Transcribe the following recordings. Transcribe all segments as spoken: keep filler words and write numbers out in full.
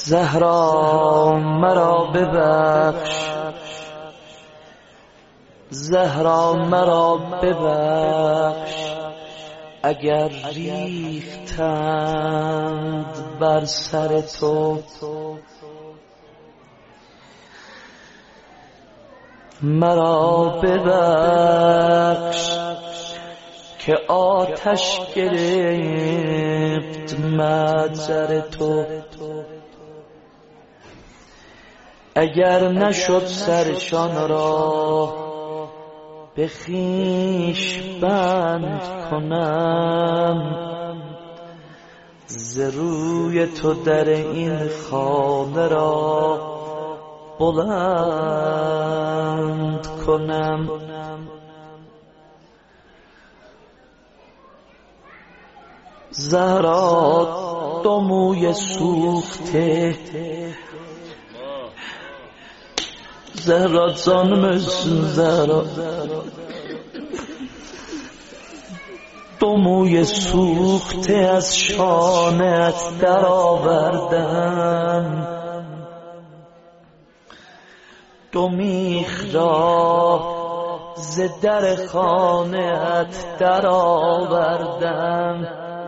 زهرا مرا ببخش، زهرا مرا ببخش، اگر ریختند بر سر تو. مرا ببخش که آتش گرفت مجر تو. اگر نشد سرشان را به خویش بند کنم، ز روی تو در این خانه را بلند کنم. زهرا دو موی سوخته، زهرا جانمسın زهرا، دو موی سوخته از شانه‌ات در آوردم، دو میخ را ز در خانه‌ات در آوردم.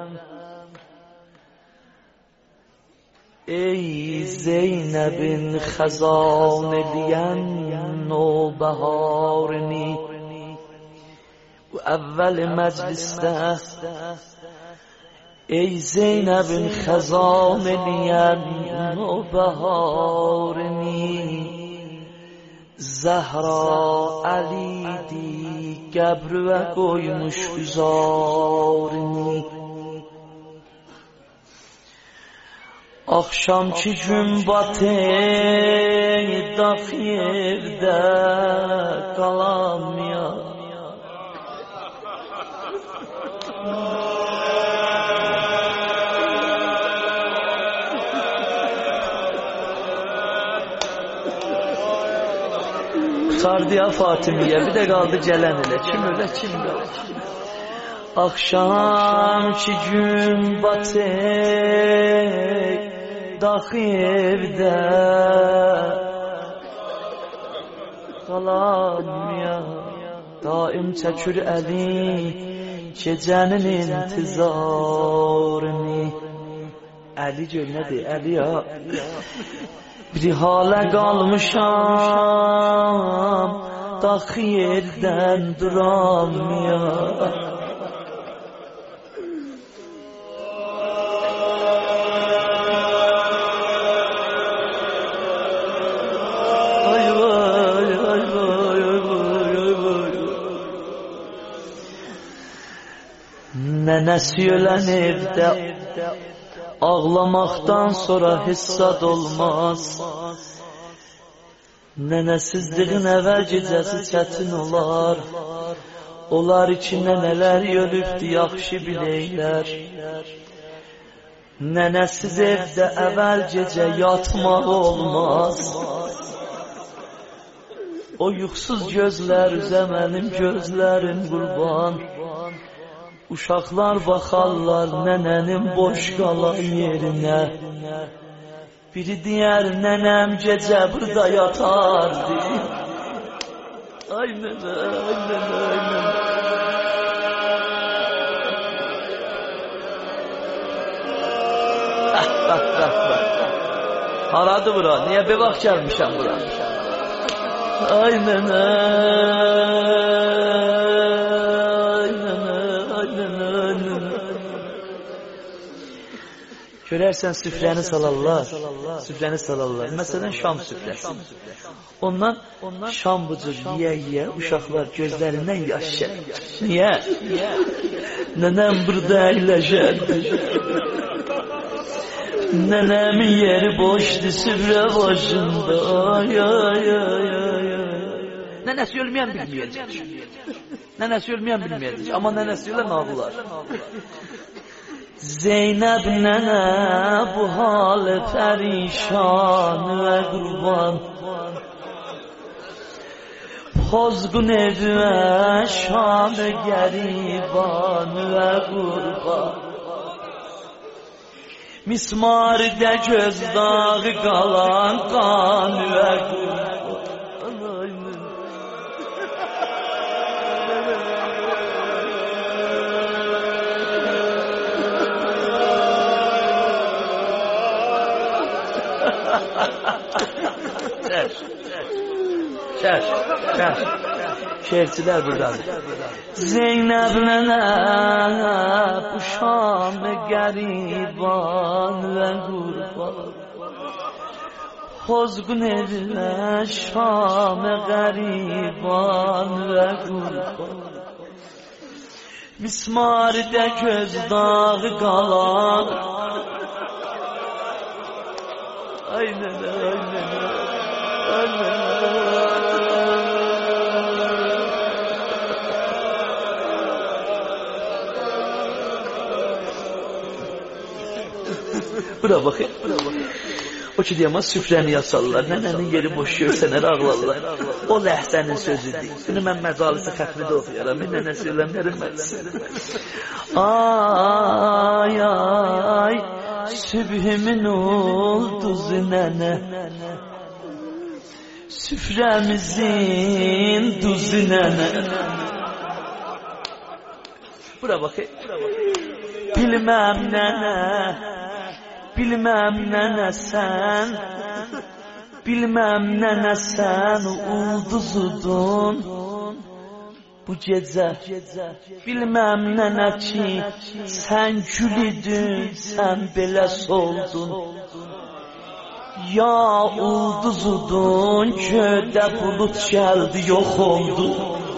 ای زینب خزان لین و بهارنی، و اول مجلس ده. ای زینب خزان لین و بهارنی، Zahra Ali'di qəbrüə qoymuş güzarini. Axşamki gün batı dax yerdə qalam ya. Sardiya Fatimiye bir de kaldı gelen ile. Kim öyle kim öyle. Akşamki gün batı dax evdə qalam ya. Daim çəkir əli gecənin intizarını. Əli gör nədir? Əli ya. Bir hala qalmışam, dax yerdən duram ya. Ay vay, ay vay, ay vay, ay vay. Nənəsi ölən evdə ağlamaqdan sonra hissad olmaz. Nənəsizliğin əvvəl gecəsi çətin olar. Onlar ki nənələr ölübdü yaxşı biləylər. Nənəsiz evdə əvvəl gecə yatmaq olmaz. O yuxsuz gözlər üzə mənim gözlərim qurban. Uşaqlar baxarlar nənənin boş qalan yerinə. Biri deyər nənəm gecə burada yatardı. Ay nənə, ay nənə, ay nənə. Bəh, bəh, bəh, bəh. Haradı bura? Niyə bir vaxt gəlmişəm bura? Ay nənə. Görərsən süfrəni salarlar, süfrəni salarlar. Məsələn, Şam süfrəsi. Ondan Şam bucur yiyə-yiyə uşaqlar gözlərindən yaş gəlir. Niyə? Nənəm burada əyləşərdi. Nənəmin yeri boşdu süfrə başında. Ay, ay, ay, ay. Nənəsi ölməyən bilməyəcək. Nənəsi ölməyən bilməyəcək. Amma nənəsi ölən ağlar. Zeynep nene bu hal perişan ve kurban, pozgun evime şan geriban ve kurban. Mismarda göz dağı qalan qan və qurban. Şer, şer, şerçiler buradadır. Zeynəb'lə bu Şam-ı qəriban və qurban. Xozqun edilə Şam-ı qəriban və qurban. Mismarda göz dağı qalan. Aynen, aynen, aynen. Bura bakayım, bura bakayım. O ki diyemez süfrəni yasallar, nənənin yeri boş görsənər ağlarlar. O ləhzənin sözüdür. Bunu mən məcalisi xətmidə oxuyaram, mən nənə söylənlərim məlisin. Ay, ay, sübhümün olduzu nənə, süfrəmizin duzu nənə. Bura bakayım, bilməm nənə, bilməm nənə sən, bilməm nənə sən ulduzudun bu gecə. Bilməm nənə ki, sən gül idin, sən belə soldun. Ya ulduzudun, göydə bulut gəldi, yox oldu.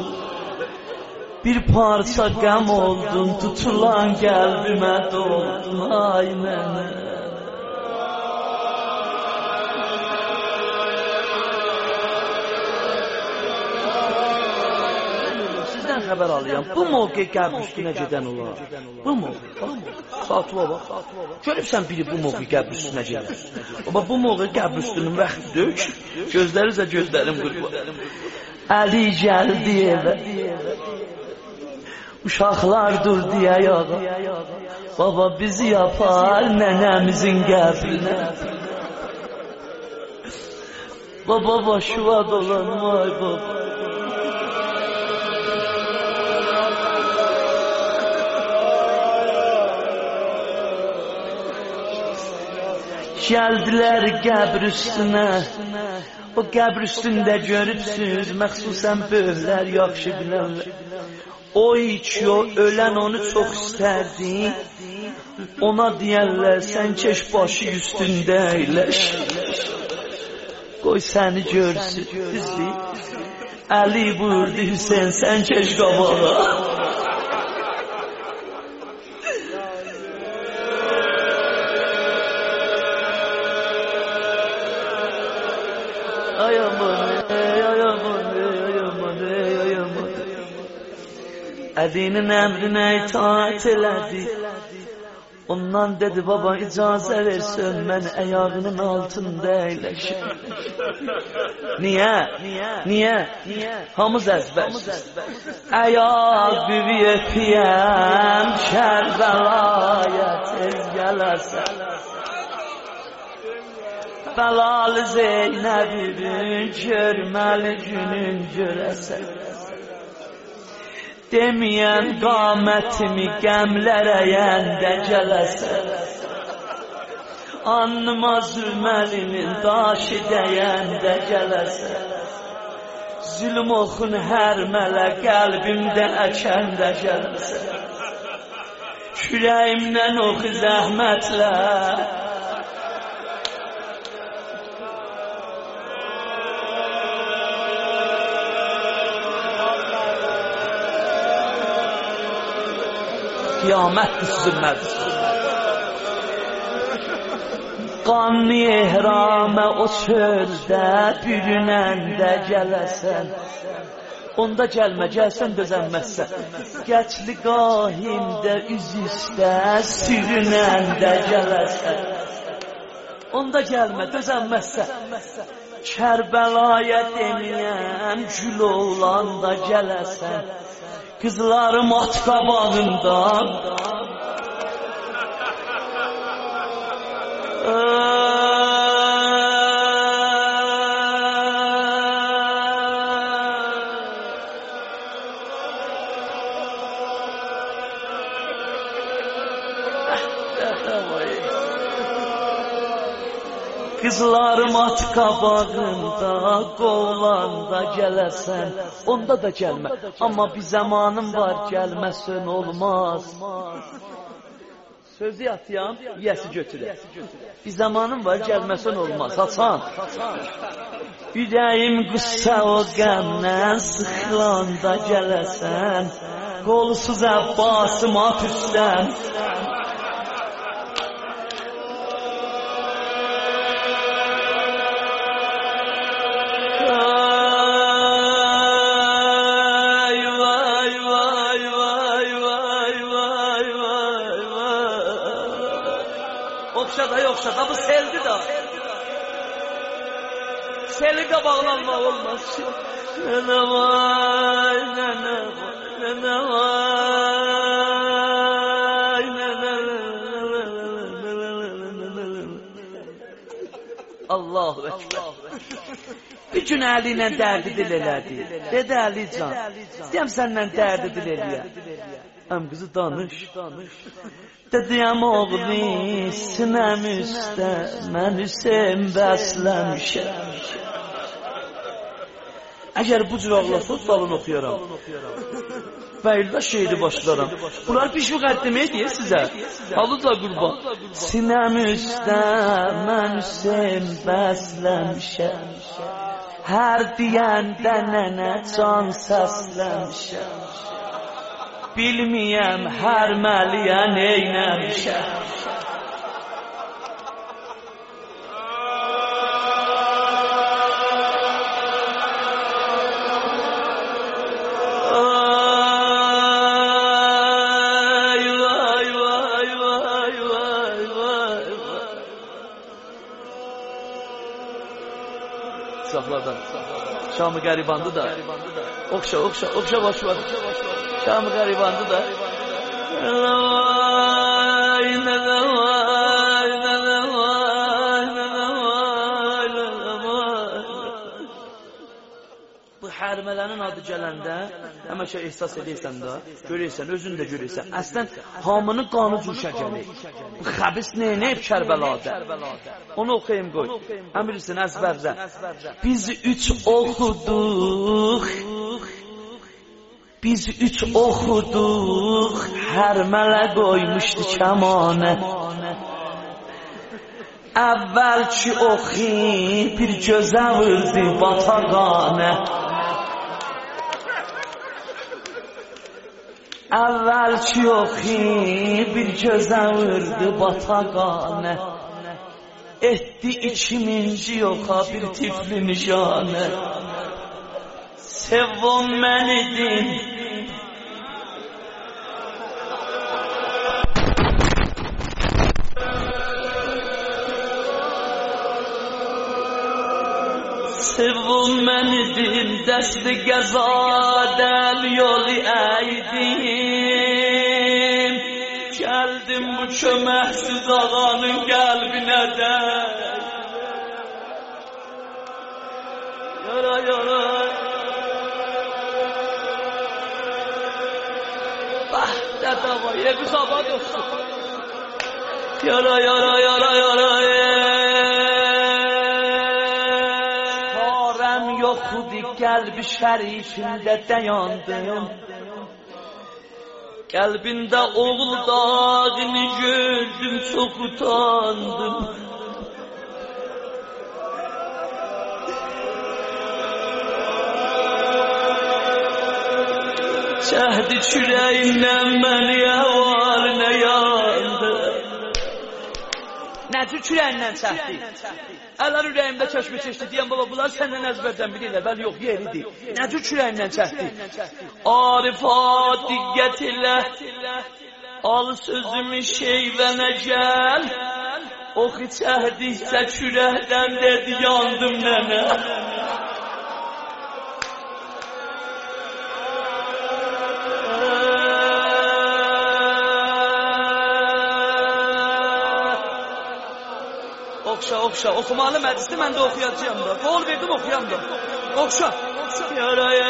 Bir parça qəm oldun, tutulan qəlbimə doldun, ay nənə. Xəbər alıyorum. Bu mövqe qəbr üstünə gedən olar. Bu mövqe. Saatına bax. Görübsən biri bu mövqe qəbr üstünə gedir. Amma bu mövqe qəbr üstünün vaxtıdır. Gözlərinizə gözlərim qurban. Əli gəldi evə. Uşaqlar durdu ayağa. Baba bizi yapar nənəmizin qəbrinə. Baba başıva dolan vay baba. Gəldilər qəbr üstünə, o qəbr üstündə görübsünüz, məxsusən böyüklər, yaxşı bilənlər. O ki, o ölən onu çox istərdi, ona deyərlər, sən keş başı üstündə əyləş. Qoy səni görsün, düzdür. Əli buyurdu, Hüseyin, sən keş qabağa. Ay aman, ay aman, ay aman, ay aman. Əlinin əmrinə itaat elədi. Ondan dedi, baba icazə versin, mən ayağının altında əyləşim. Niyə? Niyə? Hamız əzbərsiz. Ayaq bir öpiyəm, Kərbəlaya tez gələrsən. Bəlalı Zeynəb'in görməli günün görəsən. Deməyən qamətimi qəmlərə yəndə gələsən. Anlıma zülməlimin daşı dəyəndə gələsən. Zülm oxun hər mələ qəlbimdə əkəndə gələsən. Kürəyimdən oxu zəhmətlə. Qiyamətdir sürmədir. Qanlı ehramə o çöldə bürünəndə gələsən. Onda gəlmə, gəlsən dözənməzsən. Gəçli qahimdə üz üstə sürünəndə gələsən. Onda gəlmə, dözənməzsən. Kərbəlaya deməyən gül olanda gələsən. Kızlarım at qabağında. Qızlarım at qabağında, qovlanda gələsən, onda da gəlmə. Amma bir zamanım var, gəlməsən olmaz. Sözü yatıyam, yəsi götürək. Bir zamanım var, gəlməsən olmaz. Haçan. Ürəyim qıssa o qəmdən, sıxılanda gələsən, qolsuz Əbbasım at üstdən. Oxşa da yoxşa da bu seldi da. Seli qabaqlanmaq olmaz. Nənə vay, nənə vay, nənə vay, nənə Allahu Ekber. Bir gün Əli ilə dərdi dil elədi. Dedi Əli can, istəyəm səndən dərdi dil eləyə. Əm qızı danış. Dediyəm oğlu sinəm üstə, mən Hüseyin bəsləmişəm. Əgər bu cür ağlasız, dalın oxuyaram. Bəyildə şehidi başlaram. Bunlar piş müqəddimə deyir sizə. Halıca qurban. Sinəm üstə, mən Hüseyin bəsləmişəm. Hər deyəndə nənə can səsləmişəm. Bilməyəm hər məliyə neynəmişəm. Saxladan. Şamı qəribandı da. Oxşa, oxşa, oxşa baş var. Şamı qəribandı da. Vay, nədə vay, nədə vay, nədə vay, nədə vay. Bu hərmələrin adı gələndə, həməşə ehsas edirsən də, görürsən, özün də görürsən. Əslən, hamının qanı cuşa gəlir. Bu xəbis neynəyib Kərbəlada? Onu oxuyayım qoy. Əmirsin, əzbərdə. Biz üç oxuduq, biz üç oxuduq, hərmələ qoymuşdu kəmanə. Əvvəlki oxi bir gözə vurdu bataqanə. Əvvəlki oxi bir gözə vurdu bataqanə. Etdi ikiminci yoxa bir tifli nişanə. Sevvon mən idim. Sevvon mən idim, dəsti qəzadən yolu əydim. Gəldim bu köməksiz ağanın qəlbinə də. Yara yara. Bah, dədə var, yebi sabah dostum. Yara yara yara yara. Çarəm yoxudi qəlbi şərifində dayandım. Qəlbində oğul dağını gördüm, çox utandım. Çəhdi çürəyindən məni əvarinə yandı. Nəcür çürəyindən çəhdi? Əllər ürəyimdə çəşmi çeşdi deyən baba, bunlar səndən əzbərdən bilirlər, bəli yox, yeridir. Nəcür çürəyindən çəhdi? Arifa diqqət elə, al sözümü şeyvənə gəl. Oxi çəhdikcə çürəkdən dedi, yandım nənə. Oxşa, oxşa, oxumalı məclisdə mən də oxuyacağım da. Qol verdim, oxuyam da. Oxşa. Yaraya,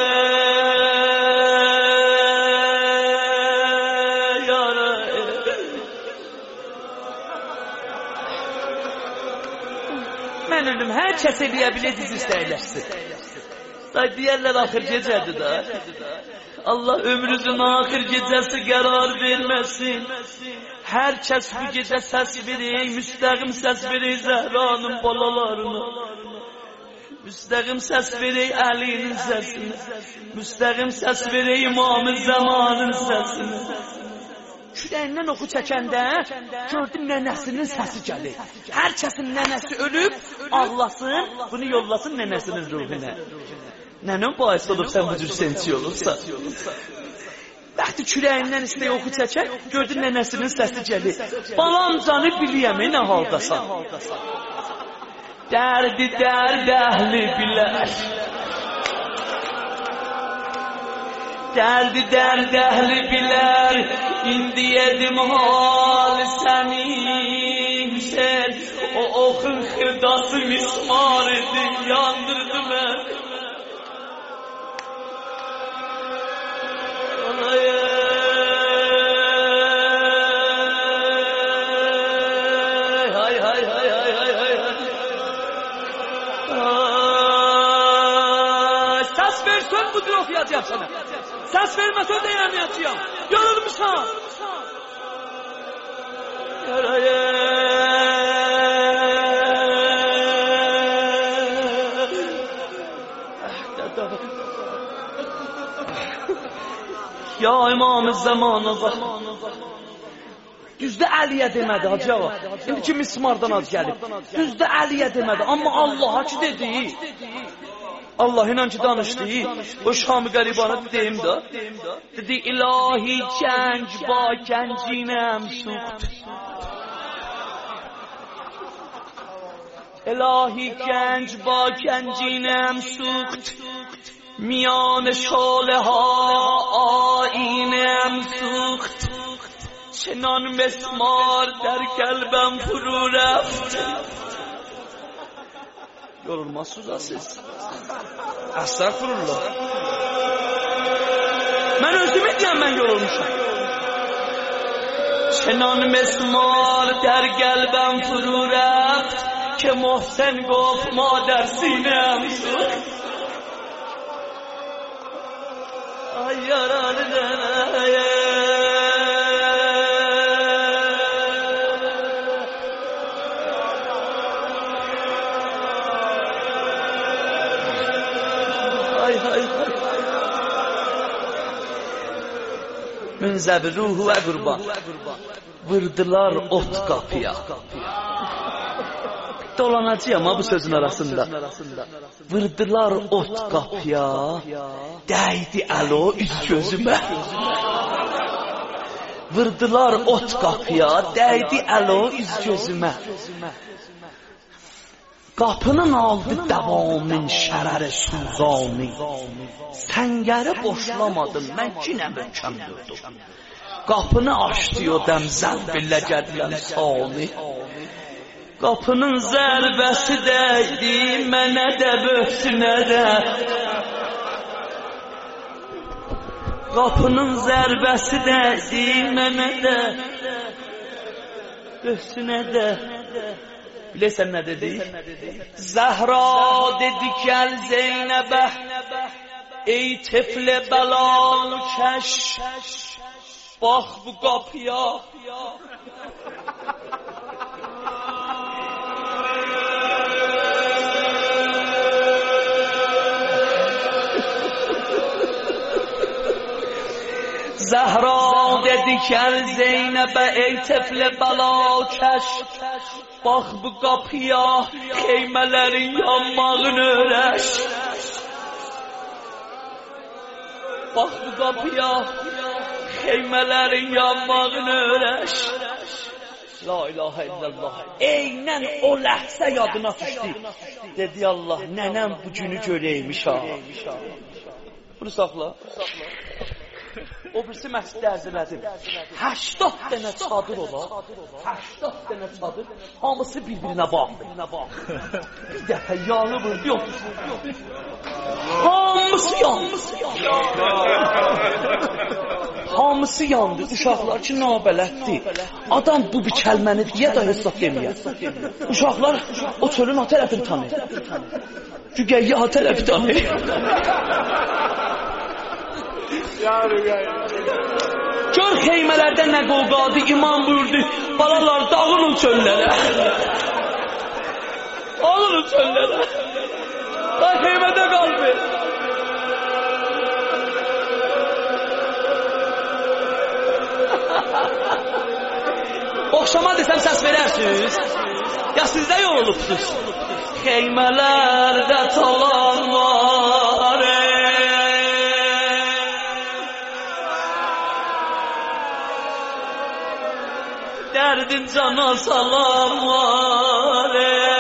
yaraya. mən ölüm, hər kəs eləyə bilir, diz üstə əyləşsin. Day deyərlər, axır gecədir də. Allah ömrünüzün axır gecəsi qərar verməsin. Hər kəs bu gecə səs verir, müstəqim səs verir Zəhranın balalarına. Müstəqim səs verir Əlinin səsini. Müstəqim səs verir İmam-ı Zəmanın səsini. Kürəyindən oxu çəkəndə gördüm nənəsinin səsi gəlir. Hər kəsin nənəsi ölüb, ağlasın, bunu yollasın nənəsinin ruhuna. Nənəm bahis olub sən bu cür sençi olursan. Bəxti kürəyindən istəyə oxu çəkək, gördüm nənəsinin səsi gəlir. Balam canı biliyəm, nə haldasan? Dərdi dərd əhli bilər. Dərdi dərd əhli bilər. İndi yedim hal səni Hüseyin. O oxun xırdası mismar idi, yandırdı mən. Bu cür oxuyacağım sana. Səs verməsə dayanmayacağım. Yorulmuşam. Yaraya. Ya İmam-ı Zəmanə bax. Düzdə Əliyə demədi hacı ağa. İndi ki mismardan az gəlib. Düzdə Əliyə demədi. Amma Allaha ki dedi. Allah inan ki danışdı. O Şam-ı qəribanı deyim də. Dedi ilahi gənc ba gəncinem suxt. İlahi gənc ba gəncinem suxt. Miyan şale ha ayinem suxt. Çenan mesmar der kalbim furu reft. Yorulmazsınız ha siz. Estağfurullah. Ben özümü diyem ben yorulmuşum. Çenan mesmar der kalbim furu reft. Ke Muhsen gofت مادر سینم سوخت. Ay yaralı deneye. Ay hay hay. Münzəbi ruhu və qurban. Vırdılar ot qapıya. Dolanacağım ha bu sözün arasında. Vırdılar ot qapıya. Dəydi əlo üz gözümə. Vırdılar ot qapıya. Dəydi əlo üz gözümə. Qapının aldı davamın şərəri suzani. Səngəri boşlamadım, mən kinə möhkəm durdum. Qapını açdı o dəm zəlbillə qədləm sani. Qapının zərbəsi dəydi mənə də böhtünə də. Qapının zərbəsi dəydi mənə də böhtünə də. Bilirsən nə dedi? Zəhra dedi gəl Zeynəbə, ey tiflə bəlalı kəş, bax bu qapıya. Zəhra dedi gəl Zeynəbə, ey tiflə bəlalı kəş, bax bu qapıya, xeymələrin yanmağını öyrəş. Bax bu qapıya, xeymələrin yanmağını öyrəş. La ilahə illallah. Eynən o ləhsə yadına düşdü. Dedi Allah, nənəm bu günü görəymiş ha. Bunu saxla. O birisi məsciddə ərz elədim. Həştad dənə çadır ola. Həştad dənə çadır. Hamısı bir-birinə baxdı. Bir dəfə yanı vurdu, yox. Hamısı yandı. hamısı yandı, uşaqlar ki nabələtdir. Adam bu bir kəlməni deyə də hesab deməyər. Uşaqlar o çölün ha tərəfini tanıyır. Gügəyi ha tərəfi tanıyır. Gör xeymələrdə nə qovqadı, imam buyurdu, balalar dağılın çöllərə. Dağılın çöllərə. Da xeymədə qaldı. Oxşama desəm səs verərsiniz, ya sizdə yorulubsuz. Xeymələrdə talan var, dərdin cana salam var,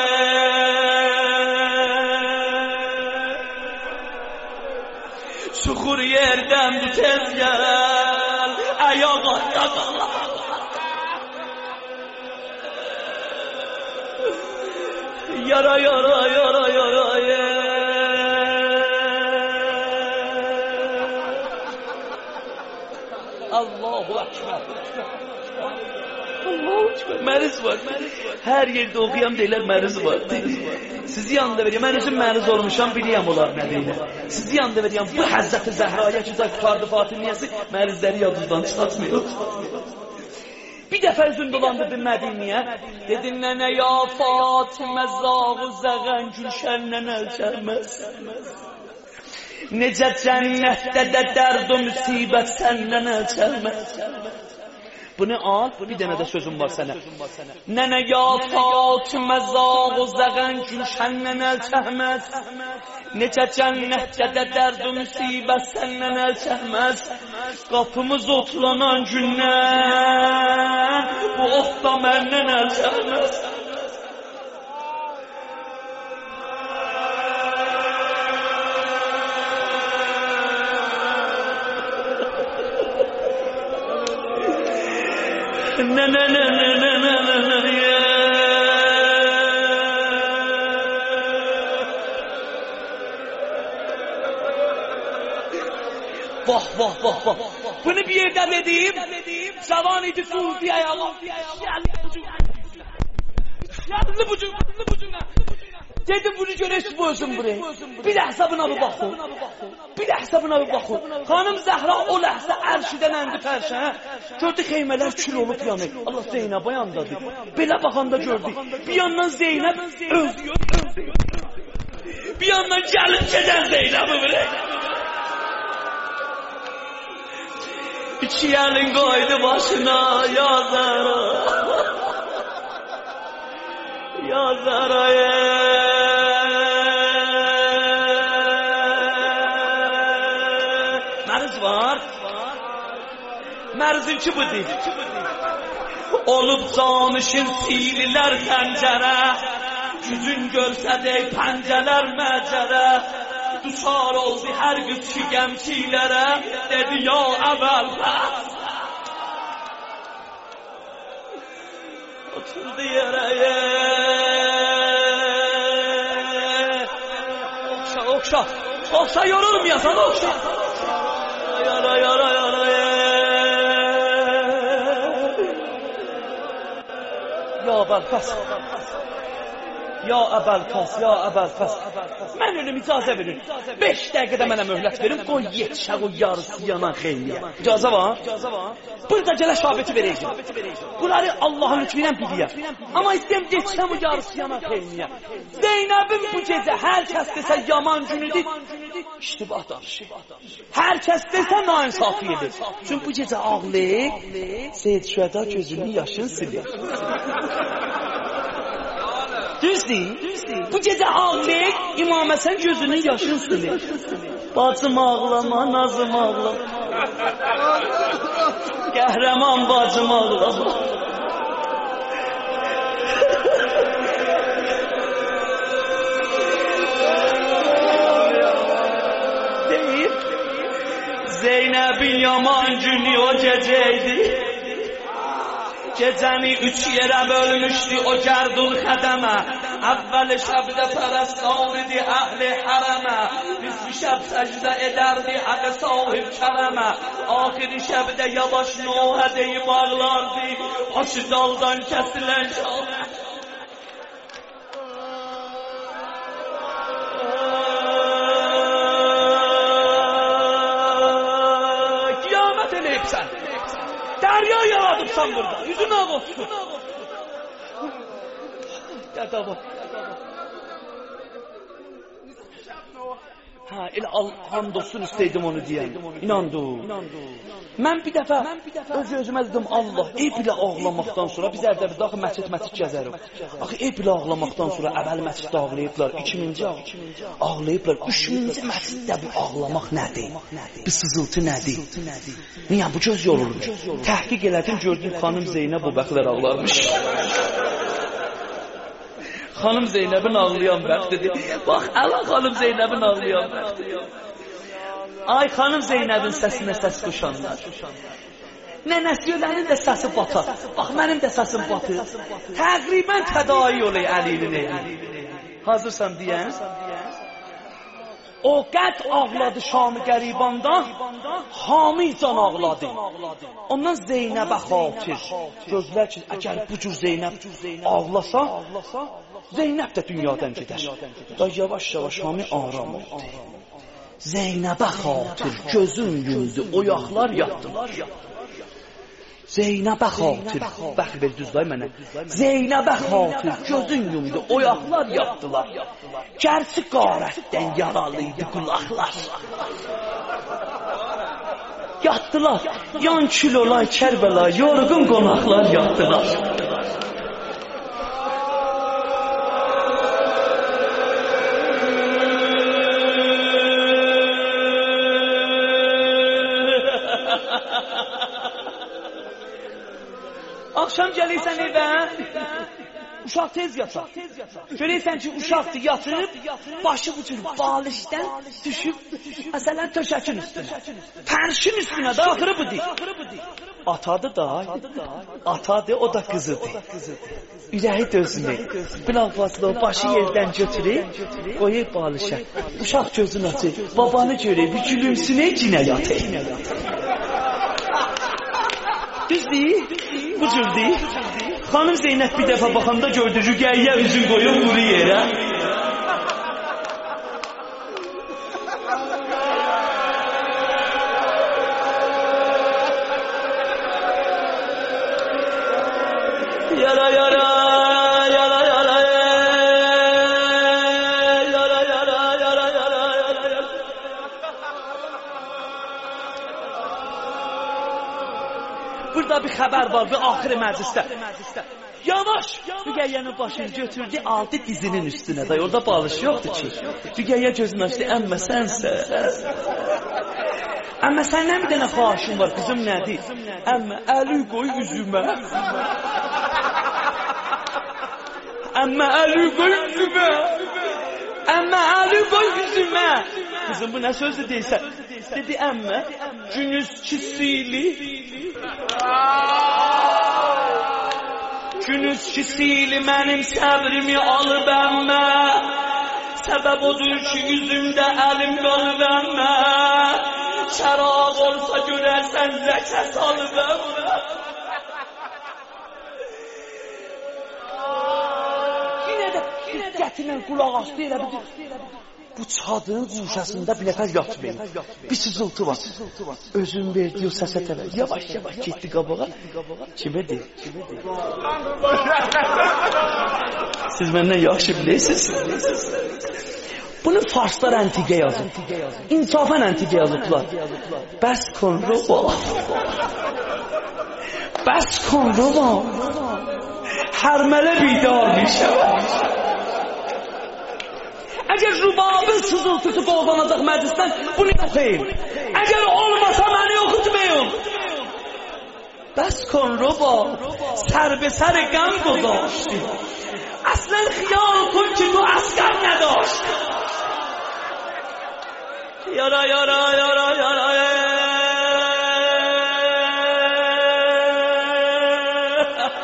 çuxur yerdən bu tez gəl, əyağa yaqalar. Yara yara yara yara ye. Allahu Ekber. Allahu Ekber. Məriz var. Hər yerdə oxuyan deyirlər məriz var. Sizi yanında verəyəm. Mən özüm məriz olmuşam, biliyəm onlar nə deyirlər. Sizi yanında verəyəm. Bu Həzrəti Zəhraya ki, Qurtardı Fatimiyəsi mərizləri yadınızdan çıxartmıyor. Bir dəfə üzün dolandırdım Mədiniyə. Dedin, nənə ya Fatimə zağı zəğən gülşəndən əlçərməz. Necə cənnətdə də dərd o müsibət səndən əlçərməz. Bunu al, bir dənə də sözüm var sənə. Nənə ya Fatimə zağı zəğən gülşəndən əlçərməz. Necə cənnətdə də dərd o müsibət səndən əlçərməz. Qapımız otlanan gündən bu ot da məndən əlçərməz. Nə nə nə nə nə nə nə nə Vah vah vah vah. Bunu bir yerden edeyim. Zavan idi Suudi ayağı. Geldi bucuna. Geldi bucuna. Dedim bunu görəşib özüm buraya. Bir də hesabına bir baxın. Bir də hesabına bir baxın. Xanım Zəhra o ləhzə ərşidən əndi fərşə. Gördü xeymələr kül olub yanır. Allah Zeynəb yandadır. Belə baxanda gördük. Bir yandan Zeynəb özlüyor. Bir yandan gəlib gedən Zeynəbi buraya. İki elin koydu başına ya Zara, ya Zara'ya. Mərz var, mərzin ki bu deyil. Olub canışın sililər pəncərə, gücün görsə dey pəncələr məcərə. Düşar oldu hər qız ki gəmçilərə, dedi ya əvvəl bəs. Oturdu yerə, oxşa, oxşa, oxşa yorulmayasan, oxşa. Yara, yara, yara, ya əvvəl bəs. Ya əbəl-fəs, ya əbəl-fəs. Mən ölüm icazə verin. Beş dəqiqədə mənə möhlət verin, qoy yetişək o yarısı yanan xeyliyə. İcazə var? Burada gələ şabeti verəcəm. Bunları Allahın hükmünə biliyəm. Amma istəyəm yetişəm o yarısı yanan xeyliyə. Zeynəbin bu gecə hər kəs desə yaman günüdür, iştibah danışır. Hər kəs desə nainsafi edir. Çünki bu gecə ağlayır, Seyyid Şühəda gözünün yaşını silir. Düzdür? Bu gecə ağlayır, İmam Həsən gözünün yaşını silir. Bacım ağlama, nazım ağlama. Qəhrəman bacım ağlama. Deyir, Zeynəbin yaman günü o gecəydi. Gecəni üç yerə bölmüşdü o gərdun xədəmə. Əvvəl şəbdə pərəstan idi əhli hərəmə. Nisfi şəb səcdə edərdi həqə sahib kərəmə. Axiri şəbdə yavaş nohə deyib ağlardı. Başı daldan kəsilən şah. Qiyamət eləyibsən. Dərya yaradıbsan burada. Yüzün ağ olsun. Dədava. Ha, elə hamd olsun istəydim onu deyəm. İnandım. Mən bir dəfə öz-özümə dedim, Allah, ey bilə ağlamaqdan sonra, biz Ərdəbildə axı məscid-məscid gəzərik. Axı, ey bilə ağlamaqdan sonra əvvəl məsciddə ağlayıblar, ikinci ağlayıblar, üçüncü məsciddə bu ağlamaq nədir? Bir sızıltı nədir? Niyə bu göz yorulur? Təhqiq elədim, gördüm, xanım Zeynəb o bəxtlər ağlarmış. Xanım Zeynəbin ağlayan bəxtidir. Bax, əla xanım Zeynəbin ağlayan bəxtidir. Ay, xanım Zeynəbin səsinə səs qoşanlar. Nənəsi ölənin də səsi batar. Bax, mənim də səsim batır. Təqribən tədayi olayı əlinin evi. Hazırsan deyən? O qəd ağladı Şam-ı qəribandan, Hamid can ağladı. Ondan Zeynəbə xatir. Gözlər ki, əgər bu cür Zeynəb ağlasa, Zeynəb də dünyadan gedər. Da yavaş-yavaş Hamid aram oldu. Zeynəbə xatir, gözün gündü, oyaqlar yatdılar. Zeynəbə xatir, bəx ver düzlay mənə. Zeynəbə xatir, gözün yumdu, oyaqlar yatdılar. Gərçi qarətdən yaralıydı qulaqlar. Yatdılar, yan kilolay Kərbəla, yorğun qonaqlar yatdılar. Akşam gəlirsən evə, uşaq tez yatar. Görürsən ki, uşaqdır yatıb, başı bu cür balişdən düşüb, məsələn, töşəkin üstünə. Pərşin üstünə, da axırı budur. Atadır da, atadır, o da qızıdır. Ürəyi dözmür. Bilaqvasıda o başı yerdən götürür, qoyub balişə. Uşaq gözünü açır, babanı görür, bir gülümsünə cinə yatır. Düz deyil, bu cür deyil. Xanım Zeynəb bir dəfə baxanda gördü, rüqəyyə üzün qoyub quru yerə. Yara yara, yara yara, yara yara, yara yara, yara. Burada bir xəbər var, bir axırı məclisdə. Yavaş! Rüqəyyənin başını götürdü, aldı dizinin üstünə. Da orada balış yoxdur ki. Rüqəyyə gözünü açdı, əmmə sənsə. Əmmə səndən bir dənə xahişim var, qızım nədir? Əmmə, əli qoy üzümə. Əmmə, əli qoy üzümə. Əmmə, əli qoy üzümə. Qızım, bu nə sözü deyilsən? Dedi, əmmə, günüz kisili. Günüz kisili mənim səbrimi alıb əmmə. Səbəb odur ki, üzümdə əlim qalıb əmmə. Şərab olsa görərsən ləkə salıb əmmə. Yenə də diqqətinlə qulaq asdı elə bir. Bu çadığın quşasında bir nəfər yatmayın. Bir sızıltı var. Özün verdiyi o səsə təvəl. Yavaş-yavaş getdi qabağa. Kimə deyil? Siz məndən yaxşı bilirsiniz. Bunu farslar əntiqə yazıb. İnsafən əntiqə yazıblar. Bəs konroba. Bəs konroba. Hərmələ bidar bir şəvər. Əgər rubabın sızıltısı qoldanacaq məclisdən, bunu oxuyun. Əgər olmasa məni oxutmayın. Bəs konroba sər-be-sər qəm qozashti. Əslən xiyal kün ki tu əskər nədashti. Yara yara yara yara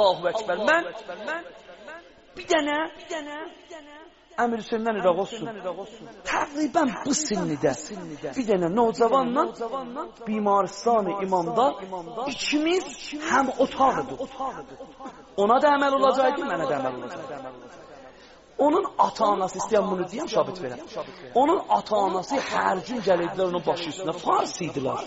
Allahu Ekber. Mən bir dənə Əmir Hüseyndən İraq olsun. Təqribən bu sinnidə bir dənə nocavanla bimaristan-ı imamda ikimiz həm otaqdıq. Ona da əməl olacaqdı, mənə də əməl olacaqdı. Onun ata-anası, istəyən bunu deyəm, şabit verəm. Onun ata-anası hər gün gəlirdilər onun başı üstünə. Fars idilər.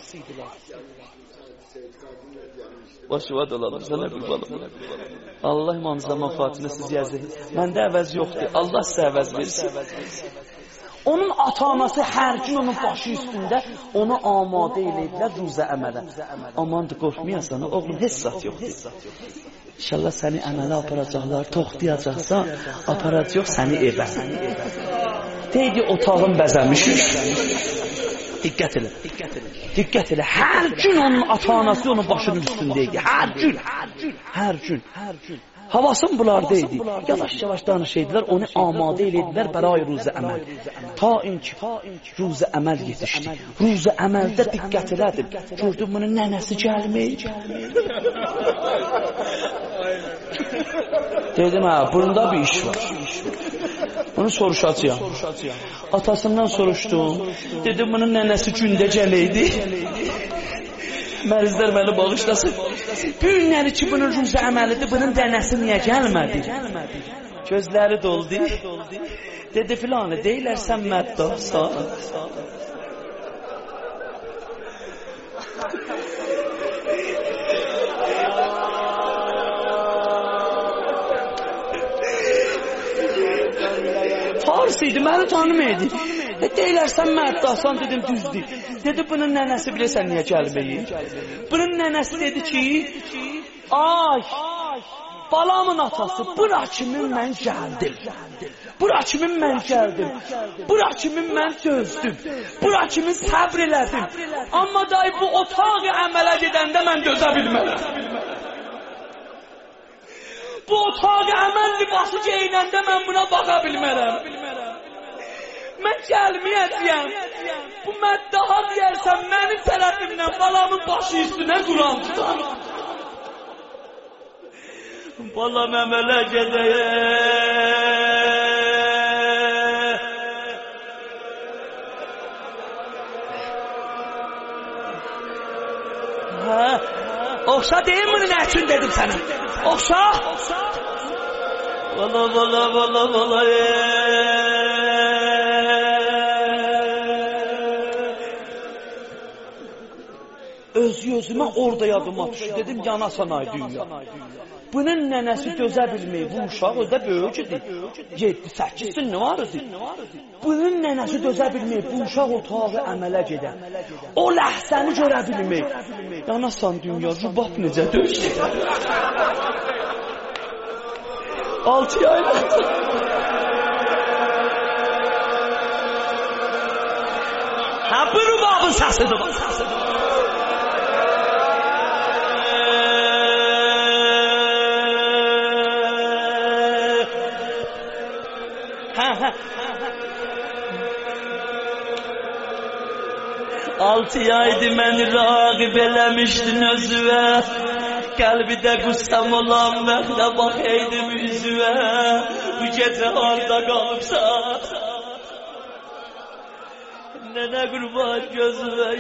Başıvad olalım, sənə qurbanım. Allah imanınızda mənfaatına siz yazın. Məndə əvəz yoxdur. Allah sizə əvəz versin. Onun ata-anası hər gün onun başı üstündə onu amadə eləyiblər ruzə əmələ. Amandır, qorxmayasan, oğlum, heç zat yoxdur. İnşallah səni əmələ aparacaqlar, toxtayacaqsan, aparacaq səni evə. Deydi, otağın bəzəmişik. Diqqət elə, diqqət elə. Hər gün onun ata-anası onun başının üstündəydi. Hər gün, hər gün. Havasın bunlardaydı. Yavaş-yavaş danışıydılar, onu amadə elədilər bəray ruzə əməl. Ta inki ruzə əməl yetişdi. Ruzə əməldə diqqət elədir. Gördüm, bunun nənəsi gəlməyib. Dedim, hə, bunda bir iş var. Bunu soruşacağım. Atasından soruşdum. Dedim, bunun nənəsi gündə gələydi. Mərizlər məni bağışlasın. Bu günləri ki, bunun ruzə əməlidir, bunun dənəsi niyə gəlmədi? Gözləri doldu. Dedi, filanı, deylərsən məddahsan. Fars idi, məni tanımaydı. Deylərsən məddahsan, dedim, düzdür. Dedi, bunun nənəsi bilirsən niyə gəlməyir? Bunun nənəsi dedi ki, ay, balamın atası, bura kimin mən gəldim. Bura kimin mən gəldim. Bura kimin mən dözdüm. Bura kimin səbr elədim. Amma day bu otağı əmələ gedəndə mən dözə bilmərəm. Bu otağı əməl libası geyinəndə mən buna baxa bilmərəm. Mən gəlməyəcəyəm. Bu məddaha deyərsən, mənim tərəfimdən balamın başı üstünə Quran tutar. Balam əmələ gedəyək. Hə, oxşa deyim bunu, nə üçün dedim sənə? Oxşa. Vala, vala, vala, vala, Özü özümə orada yadıma düşdü. Dedim, yanasan ay dünya. Bunun nənəsi dözə bilməyib. Bu uşaq özdə böyük idi. yeddi səkkiz sin var idi. Bunun nənəsi dözə bilməyib. Bu uşaq otağı əmələ gedən. O ləhsəni görə bilməyib. Yanasan dünya, rubab necə dözdü. Altı ayla. Ha, bu rubabın səsidir. Altı aydı məni rağib eləmişdin özüvə. Qəlbidə qüssəm olan məxlə baxaydım üzüvə. Bu gecə harda qalıbsan? Nənə qurban gözüvə.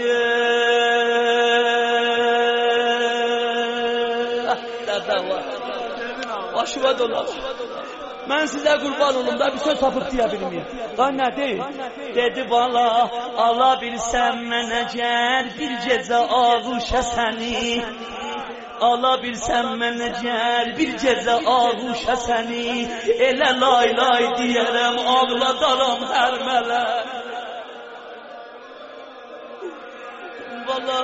Dədə var. Başıma dolar. Mən sizə qurban olum da bir söz tapıb deyə bilməyim. Lan nə deyil? Dedi bala, ala bilsəm mənə gəl bir gecə ağuşa səni. Ala bilsəm mənə gəl bir gecə ağuşa səni. Elə lay lay deyərəm, ağladaram hər mələ. Bala,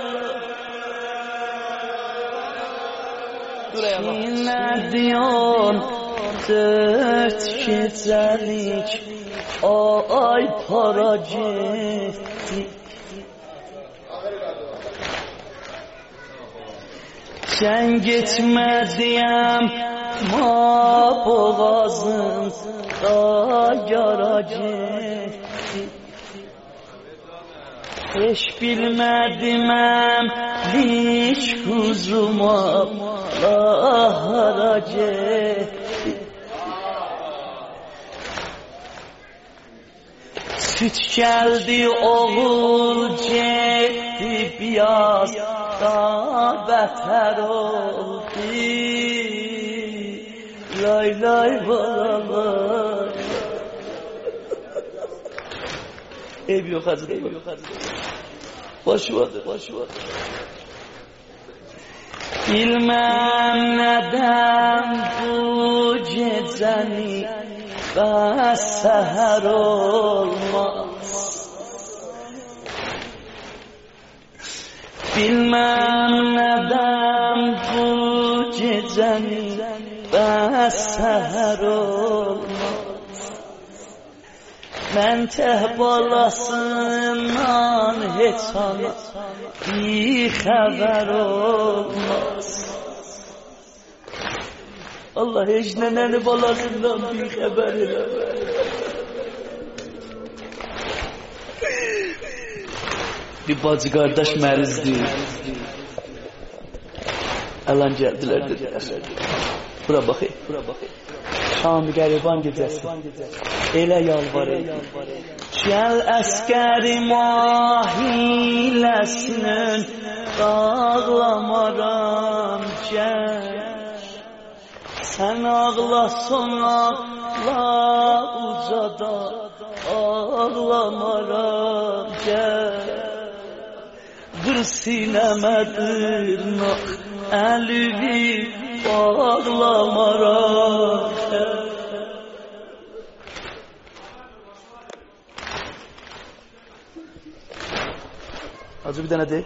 Kimə diyon dört gecəlik ay para getdi. Sən getmədiyəm ma boğazın da yara getdi. Hiç bilmedimem hiç kuzuma harac etti. Süt geldi oğul cetti biraz da beter oldu. Lay lay balalar. Ev yok hazır, ev yok hazır. Boş vardır, boş vardır. Bilmem neden bu geceni ve seher olmaz. Bilmem neden bu geceni ve seher olmaz. Mən teh balasından heç ana bir xəbər olmaz. Allah heç nənəni balasından bir xəbər eləmər. Bir bacı qardaş mərizdir. Əlan gəldilər dedilər. Bura baxayım, bura baxayım. Şam-ı qəriban gecəsi. Elə yalvarır. Gəl əskəri mahiləsinin ağlamaram gəl. Sən ağla son ağla ucada ağlamaram gəl. Qır sinəmə dırnaq əlvi bağlamaram gəl. Hacı bir tane de.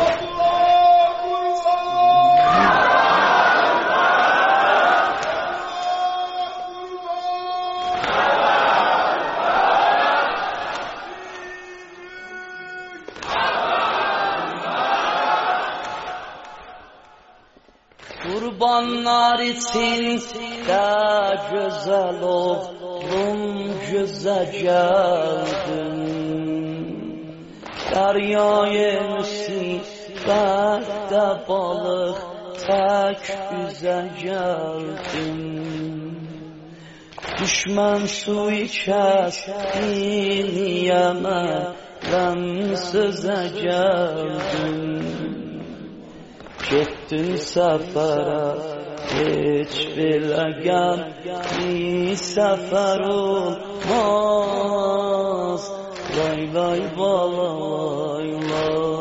Kurbanlar için de güzel oğlum göze geldin. Deryaya musibette balık tek üze geldin. Düşman su içesin yemeden söze geldin. Gittin sefere hiç bilegen bir sefer olmaz. Lay lay balay lay.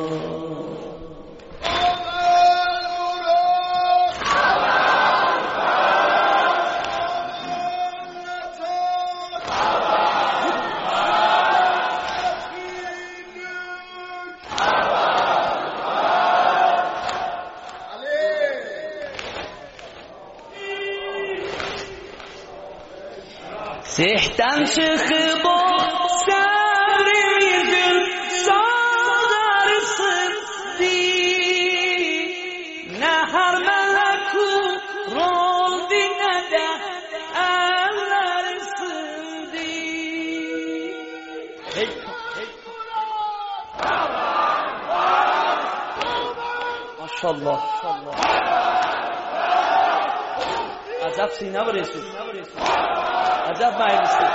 Zihten çıkıp o sevrimizin sağdarsın di. Ne her meleku rol dine de ellersin di. Hey, hey. Maşallah. Acab sine vuruyorsun. Acab meyilisi.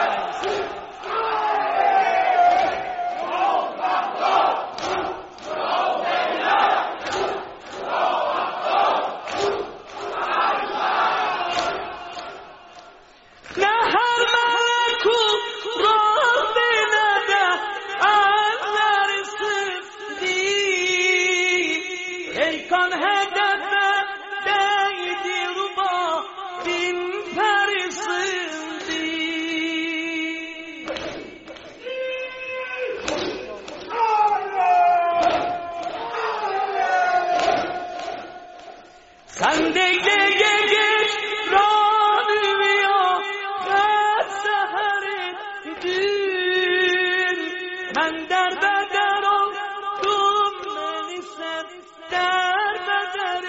Sen de gelir ranıya ve seherin dün. Ben derbeder oldum beni sen derbeder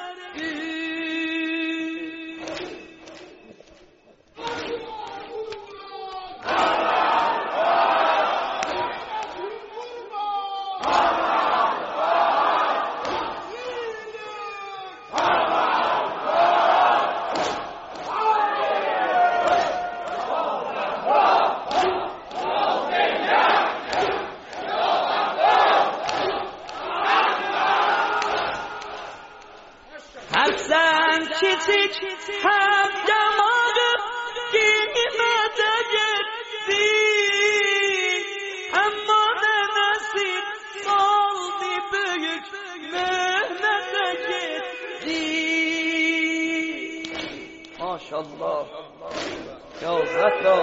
ettin. kiçik hem yamağı kıymete gitsin. Amma nenesi saldı büyük mühnete gitsin. Maşallah. Ya hatta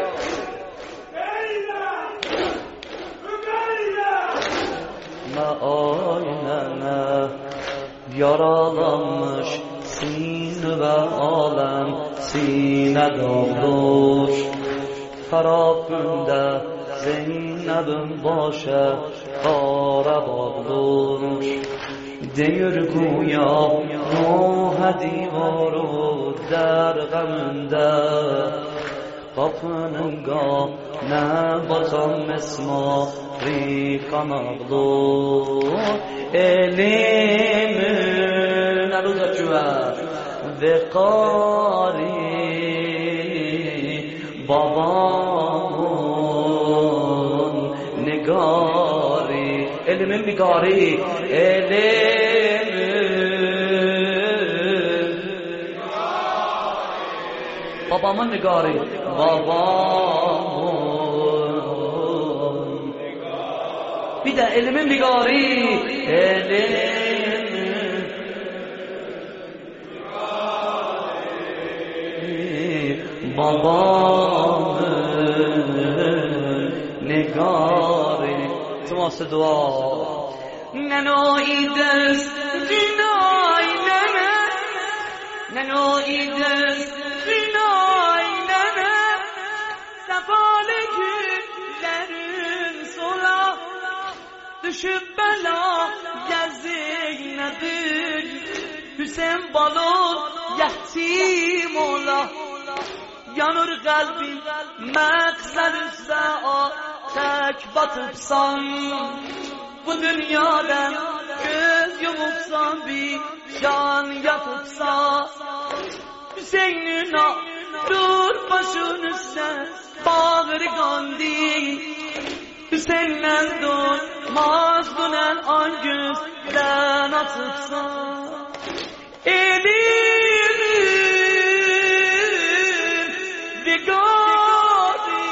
aynene yaralanmış sine ve alem sine doldur. Harap günde Zeynep'in başı kara bağlur. Deyir güya Nuh'a divarı der gamında. Kapının qanə batan mesmari qanaqlı elimin əludəküvə və qari babamın negari elimin nigari elimin babamın nigari babamın bir de elimin nigari elimin babamın nigari tuması dua neno ides dinay nene neno ides dinay nene sefale günlerin sola düşüp bela Zeynep'in Hüseyin balon yetim ola yanır kalbin mekser üstə tek batıpsan bu dünyadan göz yumupsan bir can yatıpsan Hüseyin'in dur başın üstə bağır gandil Hüseyin'den dur mazlunen an gözden atıpsan elimin digari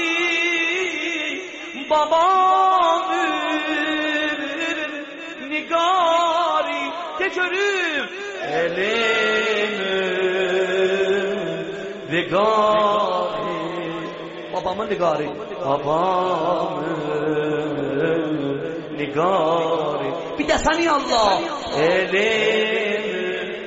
babamın nigari tekörüm elimin digari babamın nigari babamın nigari bir de seni Allah elimin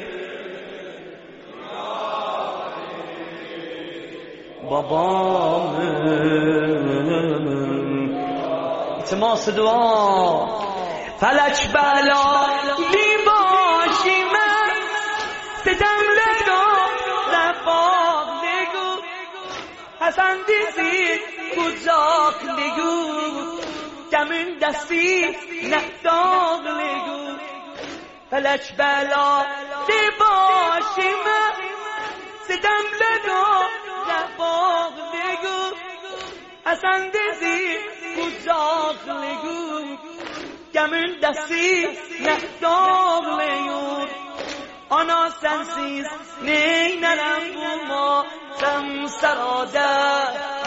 babamın iltiması dua felek bela başıma sitemlego lefağlego Hasan dizi kucaklego Gəmin dəsti nəqdağlego felek bela başıma sitemlego lefağlego Hasan dizi kucaklego Gəmin dəsti nəqdağlego Ana sensiz neynərəm bulma Sen sarada